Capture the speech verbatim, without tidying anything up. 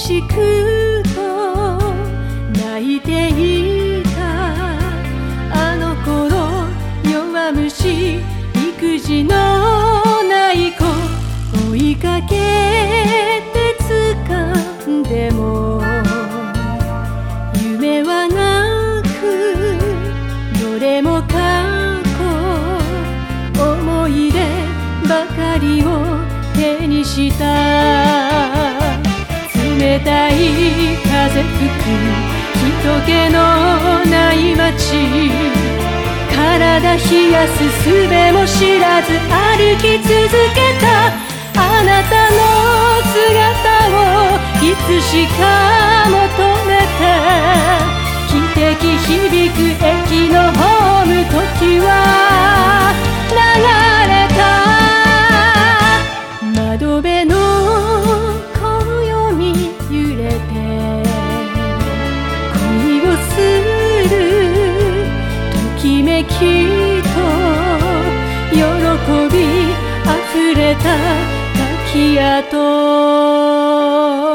しくと泣いていたあの頃、弱虫育児のない子追いかけて掴んでも夢はなくどれも過去、思い出ばかりを手にした。冷たい風吹く人気のない街、体冷やす術も知らず歩き続けたあなたの姿をいつしか求めて、汽笛響く駅のホーム、時は流れた。窓辺の暦揺れて恋をするときめきと喜びあふれた泣き跡。